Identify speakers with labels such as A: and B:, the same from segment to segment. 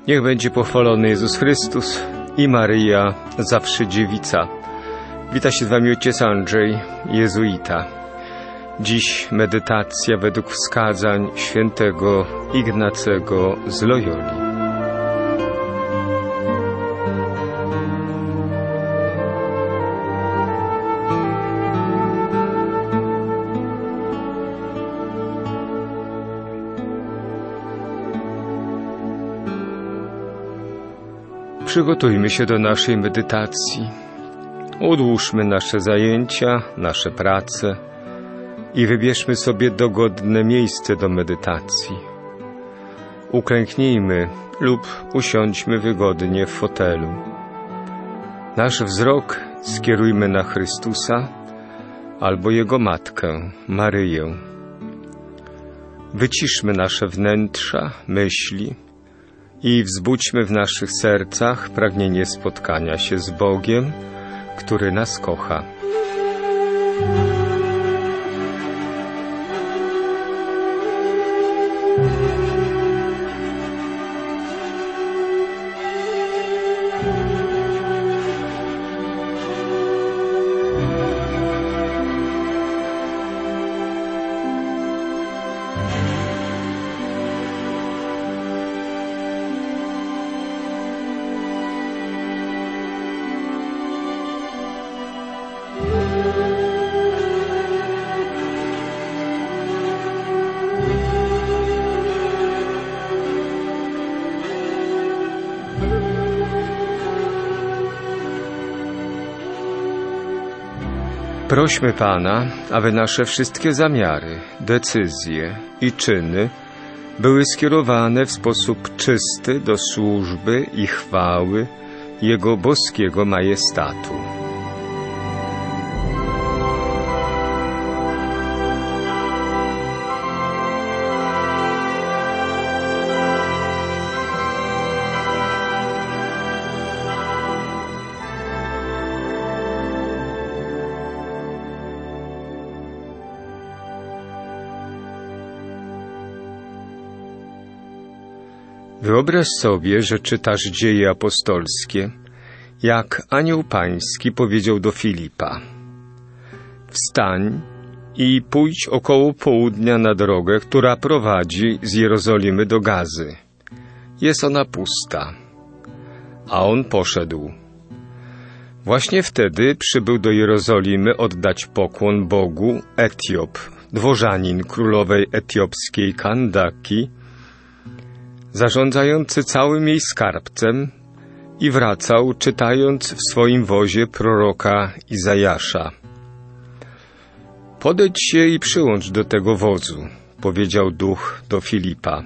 A: Niech będzie pochwalony Jezus Chrystus i Maryja, zawsze dziewica. Wita się z wami ojciec Andrzej, jezuita. Dziś medytacja według wskazań świętego Ignacego z Loyoli. Przygotujmy się do naszej medytacji. Odłóżmy nasze zajęcia, nasze prace i wybierzmy sobie dogodne miejsce do medytacji. Uklęknijmy lub usiądźmy wygodnie w fotelu. Nasz wzrok skierujmy na Chrystusa albo Jego Matkę, Maryję. Wyciszmy nasze wnętrza, myśli i wzbudźmy w naszych sercach pragnienie spotkania się z Bogiem, który nas kocha. Prośmy Pana, aby nasze wszystkie zamiary, decyzje i czyny były skierowane w sposób czysty do służby i chwały Jego boskiego majestatu. Wyobraź sobie, że czytasz Dzieje apostolskie, jak anioł pański powiedział do Filipa: wstań i pójdź około południa na drogę, która prowadzi z Jerozolimy do Gazy. Jest ona pusta. A on poszedł. Właśnie wtedy przybył do Jerozolimy oddać pokłon Bogu Etiop, dworzanin królowej etiopskiej Kandaki, zarządzający całym jej skarbcem, i wracał, czytając w swoim wozie proroka Izajasza. Podejdź się i przyłącz do tego wozu, powiedział duch do Filipa.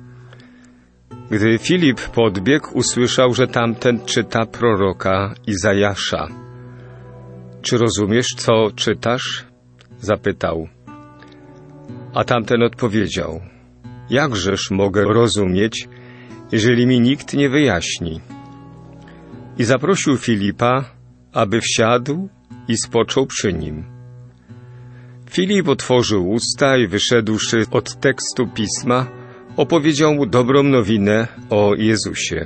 A: Gdy Filip podbiegł, usłyszał, że tamten czyta proroka Izajasza. Czy rozumiesz, co czytasz? Zapytał. A tamten odpowiedział: jakżeż mogę rozumieć, jeżeli mi nikt nie wyjaśni? I zaprosił Filipa, aby wsiadł i spoczął przy nim. Filip otworzył usta i wyszedłszy od tekstu pisma, opowiedział mu dobrą nowinę o Jezusie.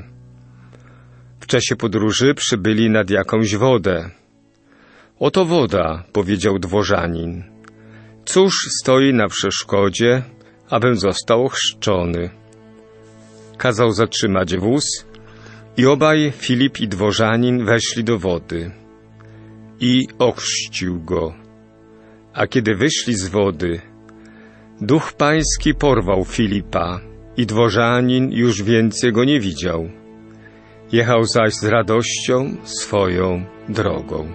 A: W czasie podróży przybyli nad jakąś wodę. Oto woda, powiedział dworzanin. Cóż stoi na przeszkodzie, abym został ochrzczony? Kazał zatrzymać wóz i obaj, Filip i dworzanin, weszli do wody. I ochrzcił go. A kiedy wyszli z wody, duch pański porwał Filipa i dworzanin już więcej go nie widział. Jechał zaś z radością swoją drogą.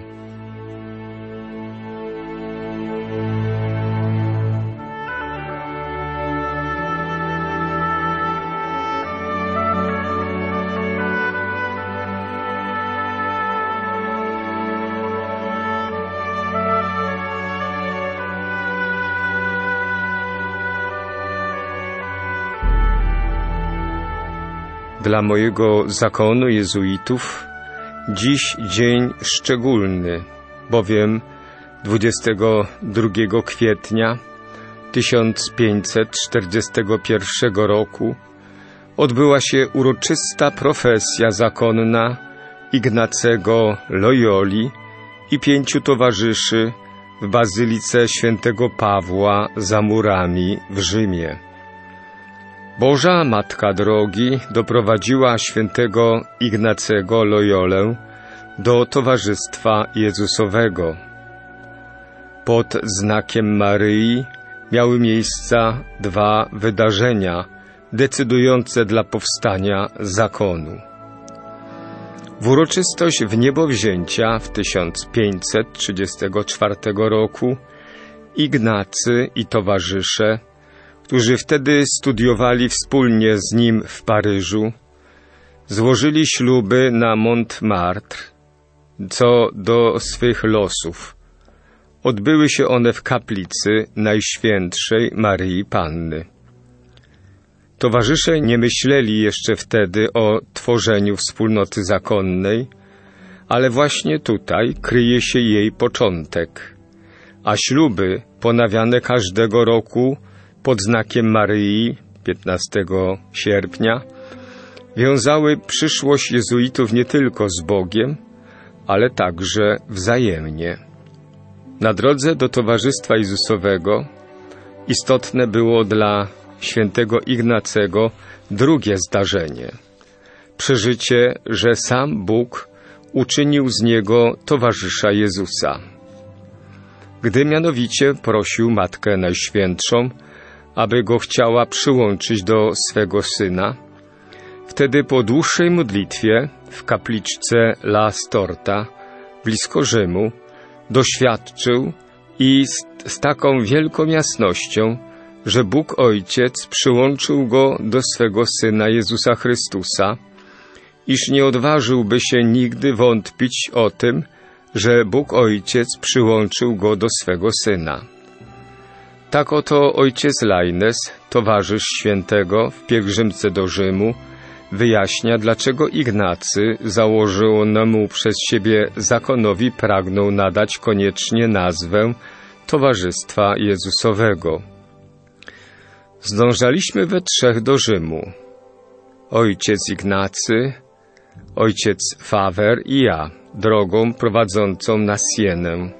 A: Dla mojego zakonu jezuitów dziś dzień szczególny, bowiem 22 kwietnia 1541 roku odbyła się uroczysta profesja zakonna Ignacego Loyoli i 5 towarzyszy w Bazylice Świętego Pawła za murami w Rzymie. Boża Matka Drogi doprowadziła świętego Ignacego Loyolę do Towarzystwa Jezusowego. Pod znakiem Maryi miały miejsca 2 wydarzenia decydujące dla powstania zakonu. W uroczystość wniebowzięcia w 1534 roku Ignacy i towarzysze, którzy wtedy studiowali wspólnie z nim w Paryżu, złożyli śluby na Montmartre co do swych losów. Odbyły się one w kaplicy Najświętszej Maryi Panny. Towarzysze nie myśleli jeszcze wtedy o tworzeniu wspólnoty zakonnej, ale właśnie tutaj kryje się jej początek, a śluby ponawiane każdego roku pod znakiem Maryi 15 sierpnia wiązały przyszłość jezuitów nie tylko z Bogiem, ale także wzajemnie. Na drodze do Towarzystwa Jezusowego istotne było dla świętego Ignacego drugie zdarzenie. Przeżycie, że sam Bóg uczynił z niego towarzysza Jezusa. Gdy mianowicie prosił Matkę Najświętszą, aby go chciała przyłączyć do swego Syna, wtedy po dłuższej modlitwie w kapliczce La Storta, blisko Rzymu, doświadczył i z taką wielką jasnością, że Bóg Ojciec przyłączył go do swego Syna Jezusa Chrystusa, iż nie odważyłby się nigdy wątpić o tym, że Bóg Ojciec przyłączył go do swego Syna. Tak oto ojciec Laines, towarzysz świętego w pielgrzymce do Rzymu, wyjaśnia, dlaczego Ignacy założonemu przez siebie zakonowi pragnął nadać koniecznie nazwę Towarzystwa Jezusowego. Zdążaliśmy we 3 do Rzymu. Ojciec Ignacy, ojciec Fawer i ja, drogą prowadzącą na Sienę.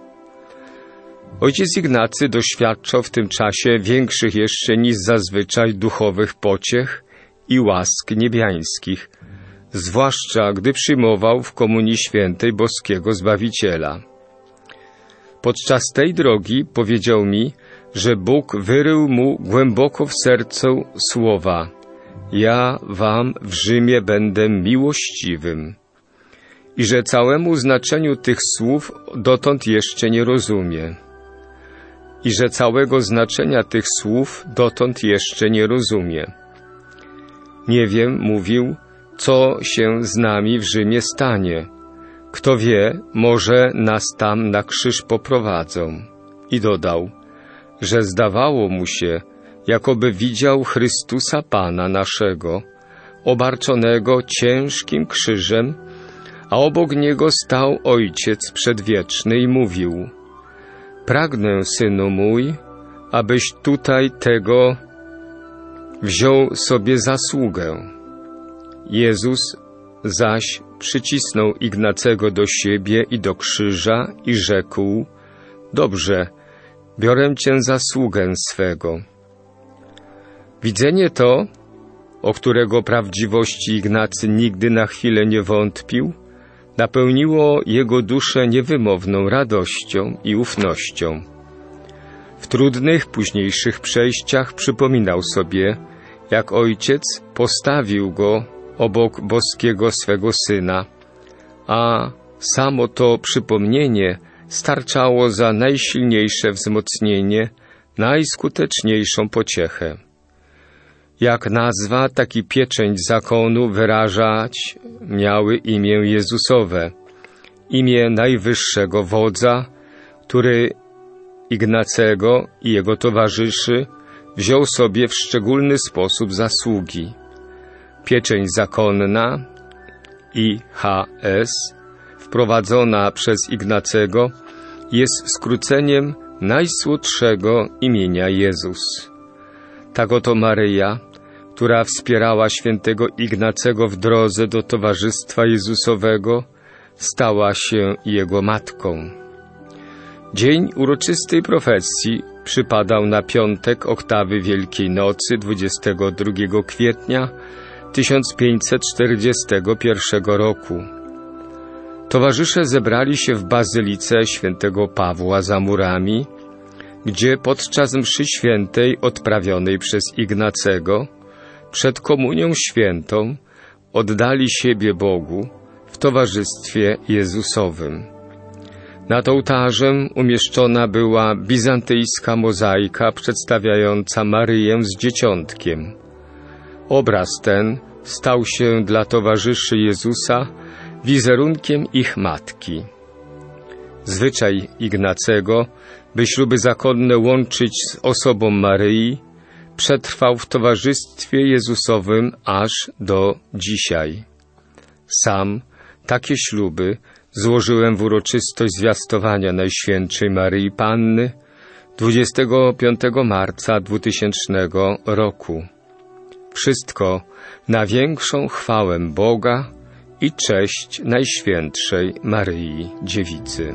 A: Ojciec Ignacy doświadczał w tym czasie większych jeszcze niż zazwyczaj duchowych pociech i łask niebiańskich, zwłaszcza gdy przyjmował w Komunii Świętej boskiego Zbawiciela. Podczas tej drogi powiedział mi, że Bóg wyrył mu głęboko w sercu słowa: ja wam w Rzymie będę miłościwym, i że całemu znaczeniu tych słów dotąd jeszcze nie rozumie. I że całego znaczenia tych słów dotąd jeszcze nie rozumie. Nie wiem, mówił, co się z nami w Rzymie stanie. Kto wie, może nas tam na krzyż poprowadzą. I dodał, że zdawało mu się, jakoby widział Chrystusa Pana naszego, obarczonego ciężkim krzyżem, a obok Niego stał Ojciec Przedwieczny i mówił: pragnę, Synu mój, abyś tutaj tego wziął sobie zasługę. Jezus zaś przycisnął Ignacego do siebie i do krzyża i rzekł: dobrze, biorę cię za sługę swego. Widzenie to, o którego prawdziwości Ignacy nigdy na chwilę nie wątpił, napełniło jego duszę niewymowną radością i ufnością. W trudnych, późniejszych przejściach przypominał sobie, jak Ojciec postawił go obok boskiego swego Syna, a samo to przypomnienie starczało za najsilniejsze wzmocnienie, najskuteczniejszą pociechę. Jak nazwa, tak i pieczęć zakonu wyrażać miały imię Jezusowe, imię najwyższego wodza, który Ignacego i jego towarzyszy wziął sobie w szczególny sposób zasługi. Pieczęć zakonna, IHS, wprowadzona przez Ignacego, jest skróceniem najsłodszego imienia Jezus. Tak oto Maryja, która wspierała świętego Ignacego w drodze do towarzystwa Jezusowego, stała się jego matką. Dzień uroczystej profesji przypadał na piątek oktawy Wielkiej Nocy 22 kwietnia 1541 roku. Towarzysze zebrali się w bazylice świętego Pawła za murami, gdzie podczas mszy świętej odprawionej przez Ignacego przed komunią świętą oddali siebie Bogu w towarzystwie Jezusowym. Nad ołtarzem umieszczona była bizantyjska mozaika przedstawiająca Maryję z dzieciątkiem. Obraz ten stał się dla towarzyszy Jezusa wizerunkiem ich matki. Zwyczaj Ignacego, by śluby zakonne łączyć z osobą Maryi, przetrwał w towarzystwie Jezusowym aż do dzisiaj. Sam takie śluby złożyłem w uroczystość zwiastowania Najświętszej Maryi Panny 25 marca 2000 roku. Wszystko na większą chwałę Boga i cześć Najświętszej Maryi Dziewicy.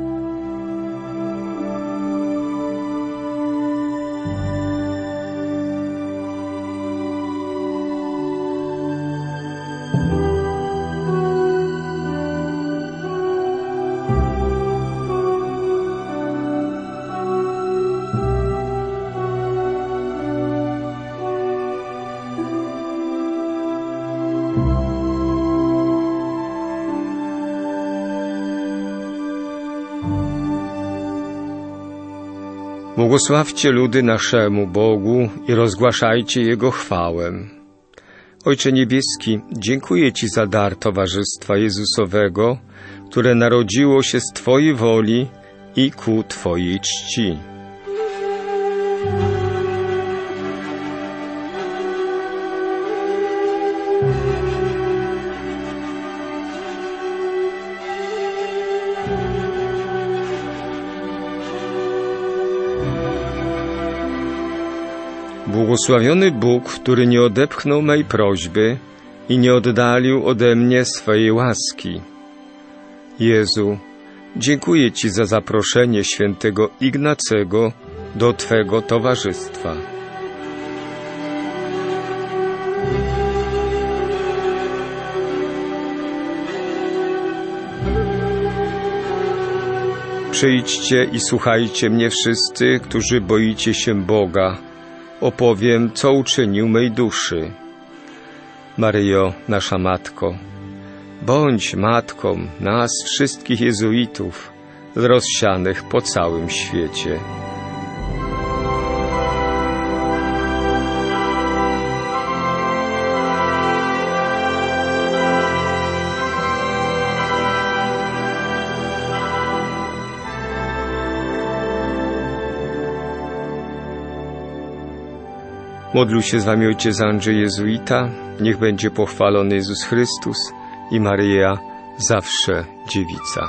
A: Błogosławcie ludy naszemu Bogu i rozgłaszajcie Jego chwałę. Ojcze Niebieski, dziękuję Ci za dar towarzystwa Jezusowego, które narodziło się z Twojej woli i ku Twojej czci. Błogosławiony Bóg, który nie odepchnął mej prośby i nie oddalił ode mnie swojej łaski. Jezu, dziękuję Ci za zaproszenie świętego Ignacego do Twego towarzystwa. Przyjdźcie i słuchajcie mnie wszyscy, którzy boicie się Boga. Opowiem, co uczynił mej duszy. Maryjo, nasza Matko, bądź matką nas wszystkich jezuitów rozsianych po całym świecie. Modlił się z wami ojciec Andrzej Jezuita. Niech będzie pochwalony Jezus Chrystus i Maryja zawsze dziewica.